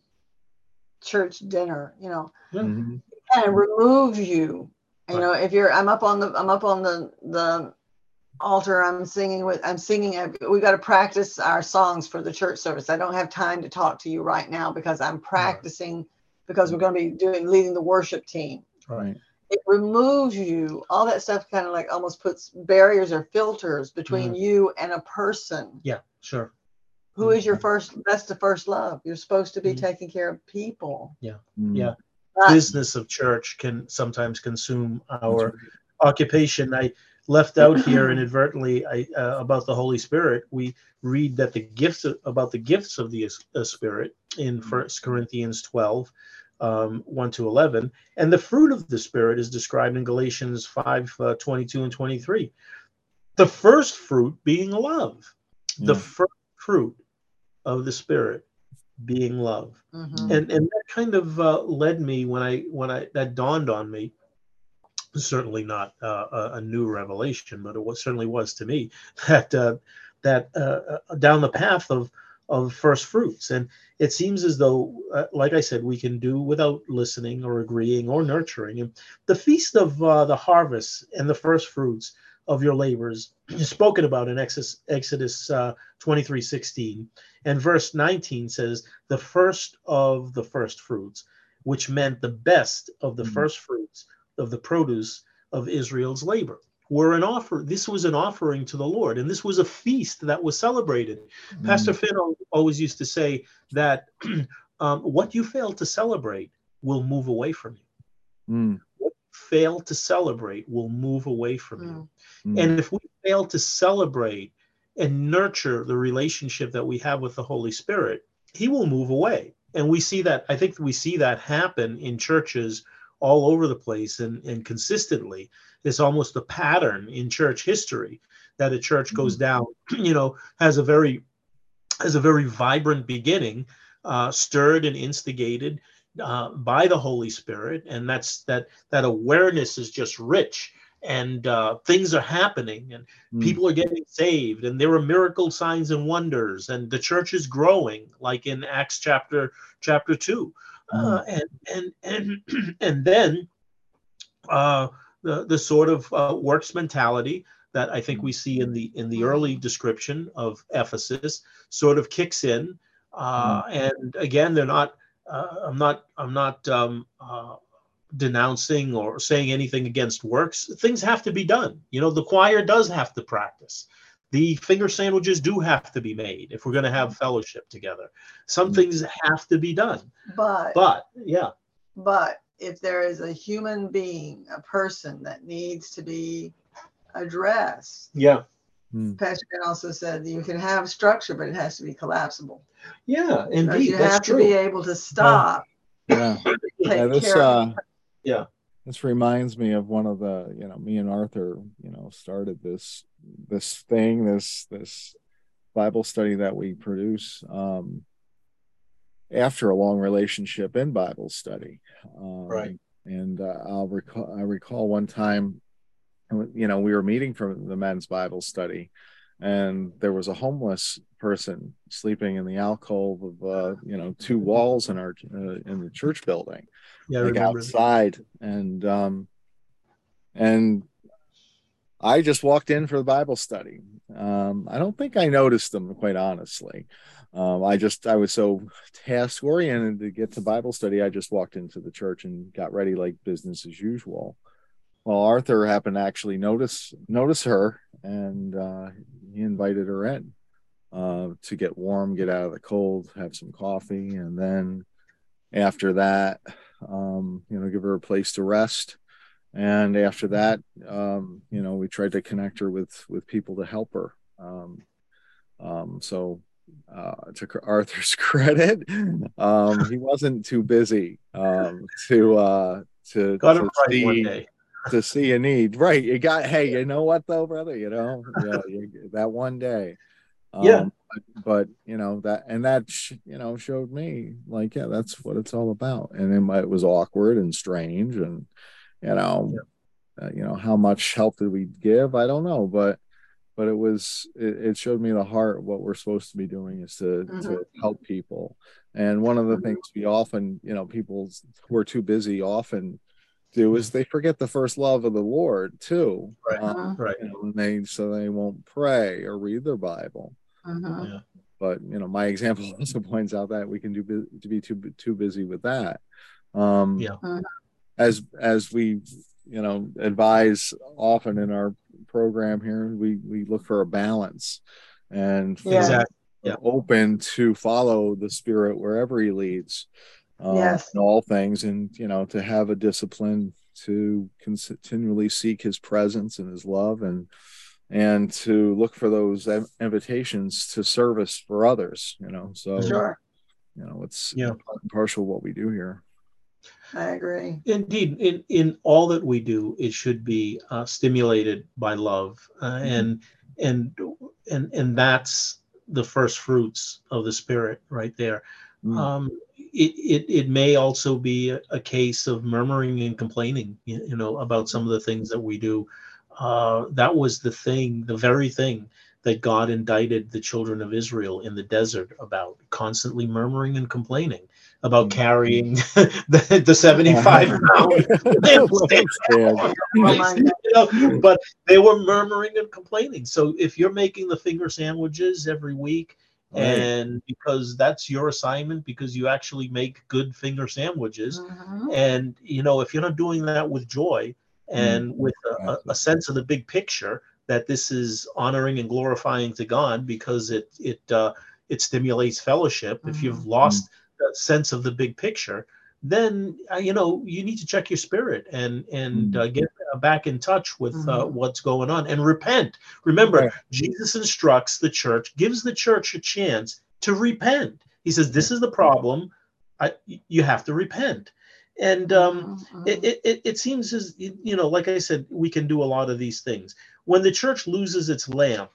church dinner. You know, yeah. Mhm. kind of remove you. You Right. know, if you're, I'm up on the, I'm up on the, the altar. I'm singing with, I'm singing. We got to practice our songs for the church service. I don't have time to talk to you right now because I'm practicing because we're going to be doing, leading the worship team. Right. It removes you. All that stuff kind of like almost puts barriers or filters between Mhm. you and a person. Yeah, sure. Who is your first, that's the first love. You're supposed to be Mhm. taking care of people. Mhm. Yeah. Not- Business of church can sometimes consume our That's right. occupation. I left out here inadvertently I, uh, about the Holy Spirit. We read that the gifts of, about the gifts of the uh, Spirit in First Corinthians twelve, um, one to eleven, and the fruit of the Spirit is described in Galatians five, uh, twenty-two and twenty-three. The first fruit being love. Yeah. The first fruit of the Spirit being love. Mhm. And and that kind of uh, led me when I when I that dawned on me. Certainly not uh, a, a new revelation, but it was certainly was to me that uh, that uh, uh, down the path of of first fruits. And it seems as though, uh, like I said, we can do without listening or agreeing or nurturing. And the feast of uh, the harvest and the first fruits of your labors is spoken about in Exodus, Exodus uh, twenty-three sixteen, and verse nineteen says the first of the first fruits, which meant the best of the Mhm. first fruits of the produce of Israel's labor. Were an offer. This was an offering to the Lord, and this was a feast that was celebrated. Mhm. Pastor Finn al- always used to say that um, what you fail to celebrate will move away from you. Mhm. What you fail to celebrate will move away from you. Mhm. And if we fail to celebrate and nurture the relationship that we have with the Holy Spirit, He will move away. And we see that, I think we see that happen in churches all over the place and, and consistently. It's almost a pattern in church history that a church goes down, you know, has a very has a very vibrant beginning, uh, stirred and instigated uh, by the Holy Spirit, and that's that that awareness is just rich, and uh, things are happening, and Mhm. people are getting saved, and there are miracle signs and wonders, and the church is growing, like in Acts chapter chapter two, uh, and and and and then uh, the the sort of uh, works mentality that I think we see in the in the early description of Ephesus sort of kicks in, uh, and again, they're not. Uh, I'm not. I'm not um, uh, denouncing or saying anything against works. Things have to be done. You know, the choir does have to practice. The finger sandwiches do have to be made if we're going to have fellowship together. Some Mhm. things have to be done. But, But yeah, but if there is a human being, a person that needs to be addressed, yeah, Mhm. Pastor Ben also said that you can have structure, but it has to be collapsible. yeah, Because indeed, you that's have to be true. able to stop, Yeah. Yeah. take This care of uh Yeah. this reminds me of one of the, you know, me and Arthur, you know, started this this thing, this this Bible study that we produce um after a long relationship in Bible study. Um Right. and uh, I'll recall I recall one time, you know, we were meeting for the men's Bible study, and there was a homeless person sleeping in the alcove of uh, you know, two walls in our uh, in the church building, Yeah, I like remember. outside, and um and I just walked in for the Bible study. Um, I don't think I noticed them, quite honestly. Um, I just I was so task oriented to get to Bible study. I just walked into the church and got ready like business as usual. Well, Arthur happened to actually notice notice her, and uh, he invited her in. uh, to get warm, get out of the cold, have some coffee, and then after that, um, you know, give her a place to rest. And after that, um, you know, we tried to connect her with with people to help her. Um, um, so uh, to Arthur's credit, um, he wasn't too busy um, to uh, to Got it to right one see day. to see a need. Right? You got. Hey, you know what though, brother? You know, yeah, you, that one day. Um, Yeah. but, but you know that, and that sh- you know showed me like, yeah, that's what it's all about. And it, might- it was awkward and strange, and you know, Yeah. uh, you know, how much help did we give? I don't know, but but it was it, it showed me the heart. What we're supposed to be doing is to Mhm. to help people. And one of the Mhm. things we often, you know, people who are too busy often do is they forget the first love of the Lord too. Right. Um, Right. you know, and they so they won't pray or read their Bible. Mhm. Yeah. But you know, my example also points out that we can do bu- to be too too busy with that. Um, Yeah. as as we you know advise often in our program here, we we look for a balance and feel Yeah. Exactly. Yeah. open to follow the Spirit wherever He leads, um, Yes. in all things, and you know to have a discipline to continually seek His presence and His love, and and to look for those invitations to service for others. You know, so Sure. you know it's Yeah. part and parcel what we do here. I agree. Indeed, in, in all that we do, it should be uh, stimulated by love, uh, and and and and that's the first fruits of the Spirit right there. Mm. Um, it, it it may also be a, a case of murmuring and complaining, you, you know, about some of the things that we do. Uh, that was the thing, the very thing that God indicted the children of Israel in the desert about, constantly murmuring and complaining about carrying the, the seventy-five pound lampstand. Lampstand. Oh my God. You know, but they were murmuring and complaining. So if you're making the finger sandwiches every week, Right. and because that's your assignment, because you actually make good finger sandwiches, Mhm. and you know, if you're not doing that with joy and with a, a, a sense of the big picture, that this is honoring and glorifying to God, because it it uh, it stimulates fellowship. If you've lost that sense of the big picture, then uh, you know you need to check your spirit and and uh, get uh, back in touch with uh, Mhm. what's going on and repent. Remember, Right. Jesus instructs the church, gives the church a chance to repent. He says, "This is the problem. I, you have to repent." And um, Mhm. it, it it seems as you know, like I said, we can do a lot of these things. When the church loses its lamp,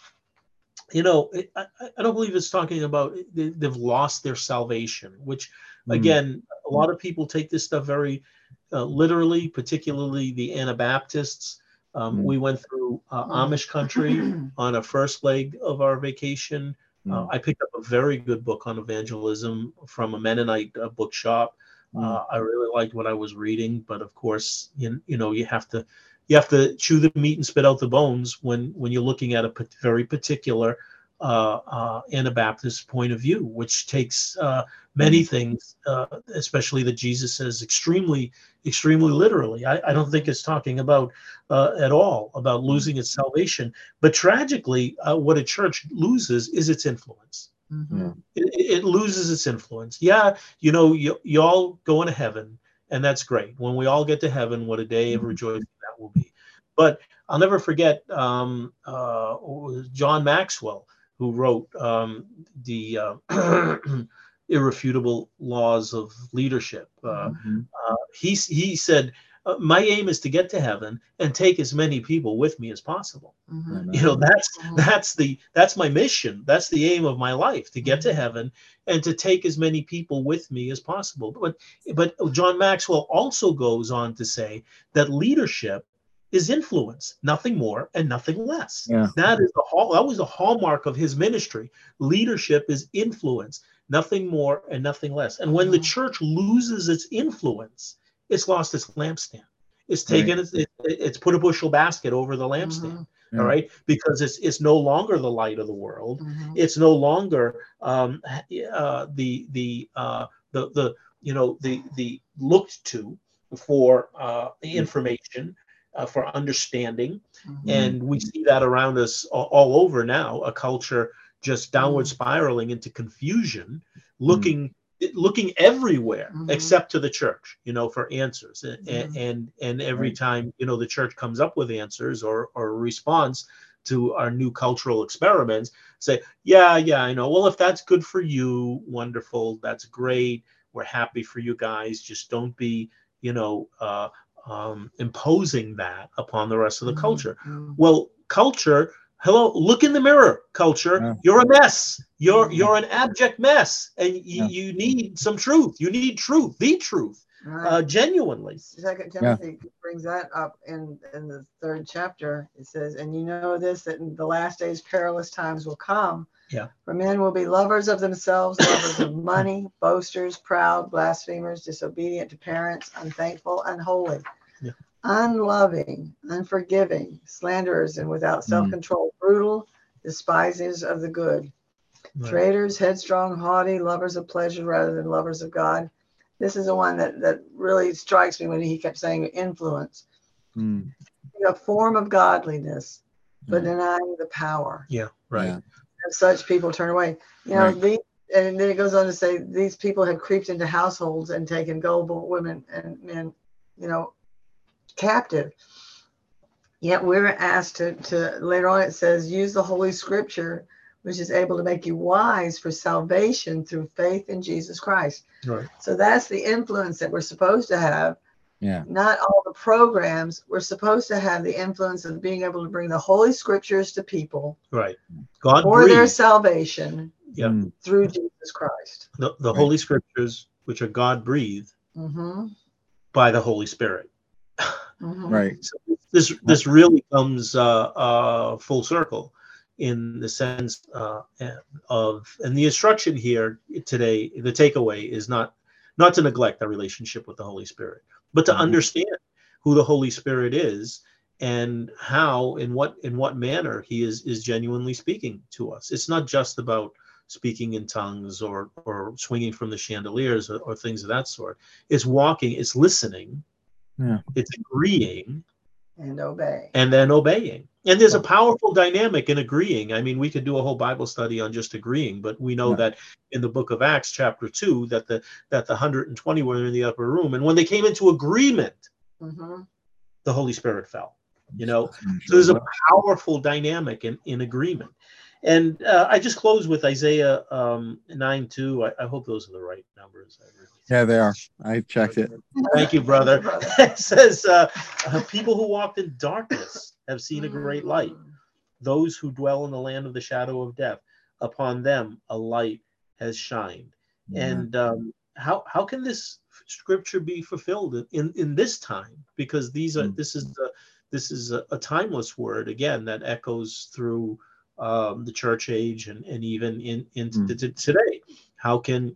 you know, it, I, I don't believe it's talking about they, they've lost their salvation, which Mm. again, a lot of people take this stuff very uh, literally, particularly the Anabaptists. Um, Mm. we went through uh, Amish country on a first leg of our vacation. Uh, Mm. I picked up a very good book on evangelism from a Mennonite uh, bookshop. Uh, I really liked what I was reading, but of course, you, you know, you have to you have to chew the meat and spit out the bones when when you're looking at a p- very particular uh, uh, Anabaptist point of view, which takes uh, many things, uh, especially that Jesus says, extremely, extremely literally. I, I don't think it's talking about uh, at all about losing its salvation, but tragically, uh, what a church loses is its influence. Mhm. It, it loses its influence. Yeah, you know, you, you all going to heaven, and that's great. When we all get to heaven, what a day of rejoicing that will be. But I'll never forget um, uh, John Maxwell, who wrote um, the uh, Irrefutable Laws of Leadership. Uh, Mhm. uh, he he said, uh, "My aim is to get to heaven and take as many people with me as possible." Mhm. You know, that's Mhm. that's the that's my mission. That's the aim of my life, to get to heaven and to take as many people with me as possible. But but John Maxwell also goes on to say that leadership is influence, nothing more and nothing less. Yeah. That is the hall. That was the hallmark of his ministry. Leadership is influence, nothing more and nothing less. And when the church loses its influence, it's lost its lampstand. It's taken. Right. It's, it's put a bushel basket over the lampstand. Yeah. All right, because it's it's no longer the light of the world. Mhm. It's no longer um, uh, the the uh, the the you know the the looked to for uh, information, uh, for understanding, Mhm. and we see that around us all, all over now. A culture, just downward Mm. spiraling into confusion, looking looking everywhere Mhm. except to the church, you know, for answers. And Mhm. and, and every Right. time, you know, the church comes up with answers or or a response to our new cultural experiments, say, yeah, yeah, I know. Well, if that's good for you, wonderful, that's great. We're happy for you guys. Just don't be, you know, uh, um, imposing that upon the rest of the culture. Mhm. Well, culture, hello, look in the mirror, culture. Yeah. You're a mess. You're Yeah. you're an abject mess, and y- Yeah. you need some truth. You need truth, the truth, Right. uh, genuinely. Second Yeah. Timothy brings that up in, in the third chapter. It says, and you know this, that in the last days perilous times will come. Yeah. For men will be lovers of themselves, lovers of money, boasters, proud, blasphemers, disobedient to parents, unthankful, unholy, Yeah. unloving, unforgiving, slanderers, and without self-control, brutal, despisers of the good, Right. traitors, headstrong, haughty, lovers of pleasure rather than lovers of God. This is the one that, that really strikes me when he kept saying influence. Mm. A form of godliness, but Yeah. denying the power. Yeah. Right. Yeah. And such people turn away. You know, Right. these, and then it goes on to say these people have creeped into households and taken gullible women and men, you know, captive. Yet we're asked to, to later on it says, use the Holy Scripture, which is able to make you wise for salvation through faith in Jesus Christ. Right. So that's the influence that we're supposed to have. Yeah. Not all the programs. We're supposed to have the influence of being able to bring the Holy Scriptures to people Right. God for their breathed. salvation Yeah. Mm. through Jesus Christ. The, the Right. Holy Scriptures, which are God breathed Mm-hmm. by the Holy Spirit. Mm-hmm. Right. So this this really comes uh, uh, full circle in the sense uh, of, and the instruction here today, the takeaway is not not to neglect our relationship with the Holy Spirit, but to Mhm. understand who the Holy Spirit is and how, in what in what manner He is is genuinely speaking to us. It's not just about speaking in tongues or or swinging from the chandeliers or, or things of that sort. It's walking, it's listening, Yeah. it's agreeing, And obey. and then obeying. And there's a powerful dynamic in agreeing. I mean, we could do a whole Bible study on just agreeing, but we know Yeah. that in the book of Acts, chapter two, that the that the one hundred twenty were in the upper room, and when they came into agreement, Mm-hmm. the Holy Spirit fell. You know, Mm. so there's a powerful dynamic in in agreement. And uh, I just close with Isaiah um, nine two. I, I hope those are the right numbers. I really Yeah, they are. I checked it. Thank you, brother. brother. It says, uh, uh, people who walked in darkness have seen a great light. Those who dwell in the land of the shadow of death, upon them a light has shined. And um, how how can this scripture be fulfilled in, in this time? Because these are this is the this is a, a timeless word again that echoes through um, the church age and, and even in into Mm. t- today. How can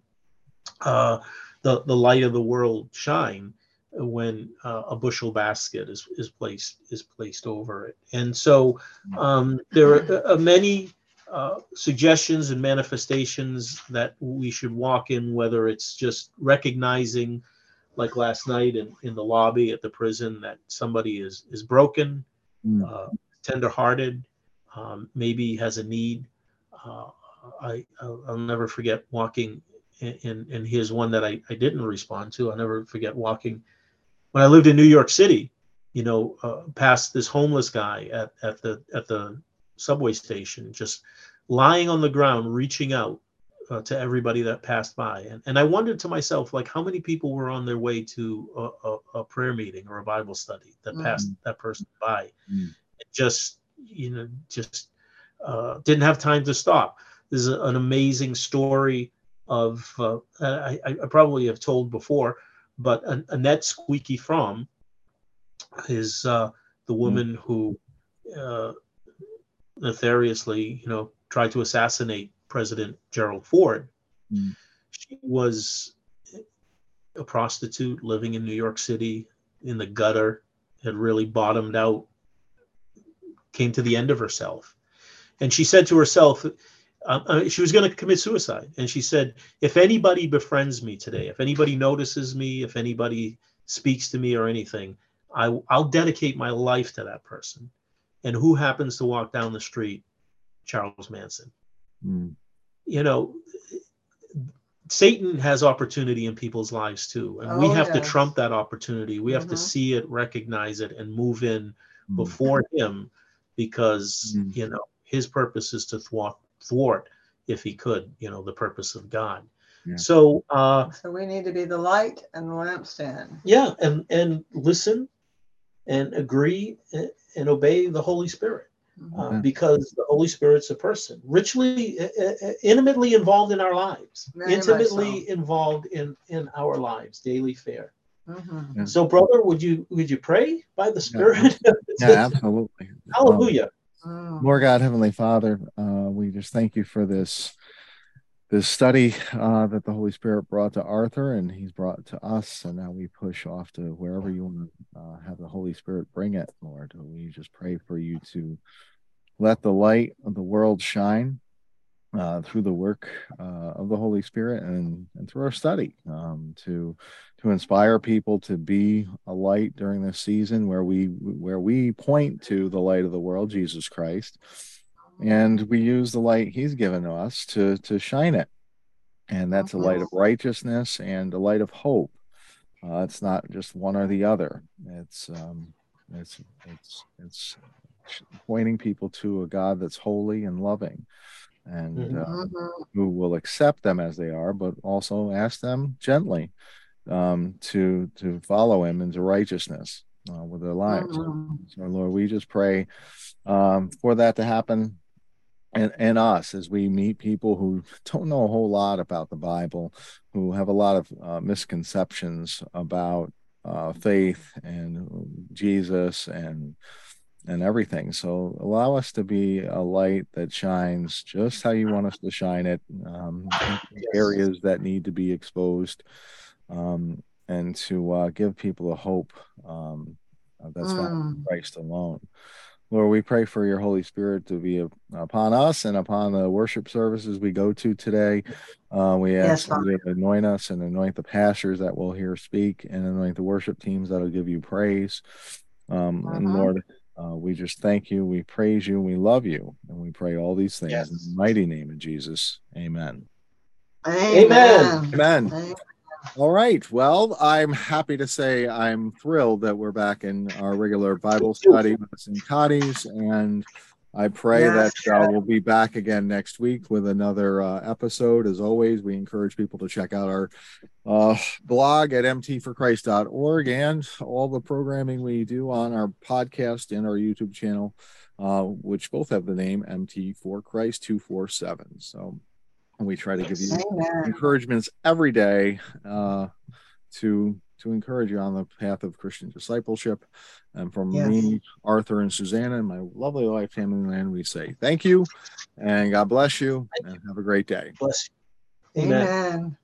uh, the the light of the world shine when uh, a bushel basket is is placed is placed over it? And so um, there are uh, many uh, suggestions and manifestations that we should walk in, whether it's just recognizing, like last night in, in the lobby at the prison, that somebody is is broken, Mm. uh, tenderhearted, um, maybe has a need. Uh, I I'll, I'll never forget walking, and and here's one that I, I didn't respond to. I'll never forget walking when I lived in New York City, you know, uh, past this homeless guy at, at the at the subway station, just lying on the ground, reaching out uh, to everybody that passed by. And, and I wondered to myself, like, how many people were on their way to a, a, a prayer meeting or a Bible study that passed Mhm. that person by. Mm. It just, you know, just uh, didn't have time to stop. There's a, an amazing story of, uh, I, I probably have told before, but An- Annette Squeaky Fromm is uh, the woman who uh, nefariously, you know, tried to assassinate President Gerald Ford. Mm. She was a prostitute living in New York City in the gutter, had really bottomed out, came to the end of herself. And she said to herself, uh, uh, she was going to commit suicide. And she said, if anybody befriends me today, if anybody notices me, if anybody speaks to me or anything, I, I'll dedicate my life to that person. And who happens to walk down the street? Charles Manson. Mm. You know, Satan has opportunity in people's lives too, and we Oh, have to yes. trump that opportunity. We have to Mhm. see it, recognize it, and move in Mm. before him, because Mm. you know his purpose is to thwart, thwart, if he could, you know, the purpose of God. Yeah. So, uh, So we need to be the light and the lampstand. yeah, and and listen, and agree, and, and obey the Holy Spirit. Mhm. Uh, Yeah. because the Holy Spirit's a person, richly, uh, uh, intimately involved in our lives, Very much intimately so. involved in in our lives, daily fare. Mhm. Yeah. So, brother, would you would you pray by the Yeah, Spirit? Yeah, absolutely. Um, Hallelujah. Mm. Lord God, Heavenly Father, uh, we just thank you for this this study uh, that the Holy Spirit brought to Arthur, and he's brought to us, and now we push off to wherever you want to uh, have the Holy Spirit bring it, Lord. We just pray for you to let the light of the world shine uh, through the work uh, of the Holy Spirit, and, and through our study, um, to to inspire people to be a light during this season where we where we point to the light of the world, Jesus Christ, and we use the light He's given to us to to shine it, and that's a light of righteousness and a light of hope. Uh, it's not just one or the other. It's um, it's it's it's pointing people to a God that's holy and loving, and Mhm. uh, Mhm. who will accept them as they are, but also ask them gently um, to to follow Him into righteousness uh, with their lives. Mhm. So, Lord, we just pray um, for that to happen. And, and us, as we meet people who don't know a whole lot about the Bible, who have a lot of uh, misconceptions about uh, faith and Jesus and and everything. So allow us to be a light that shines just how you want us to shine it, um, in Yes. areas that need to be exposed, um, and to uh, give people a hope um, that's found in Mm. Christ alone. Lord, we pray for your Holy Spirit to be upon us and upon the worship services we go to today. Uh, we Yes, ask that you anoint us and anoint the pastors that will hear speak, and anoint the worship teams that will give you praise. Um, and Uh-huh. Lord, uh, we just thank you, we praise you, we love you, and we pray all these things in Yes. the mighty name of Jesus. Amen. Amen. Amen. Amen. Amen. All right. Well, I'm happy to say I'm thrilled that we're back in our regular Bible study with the Sinkatis, and I pray Yes. that uh, we'll be back again next week with another uh, episode. As always, we encourage people to check out our uh, blog at m t for christ dot org and all the programming we do on our podcast and our YouTube channel, uh, which both have the name M T for Christ two forty-seven. So we try to give you Amen. encouragements every day uh, to to encourage you on the path of Christian discipleship. And from Yes. me, Arthur, and Susanna, and my lovely wife, Tammy Land, we say thank you, and God bless you, and have a great day. Bless you. Amen. Amen.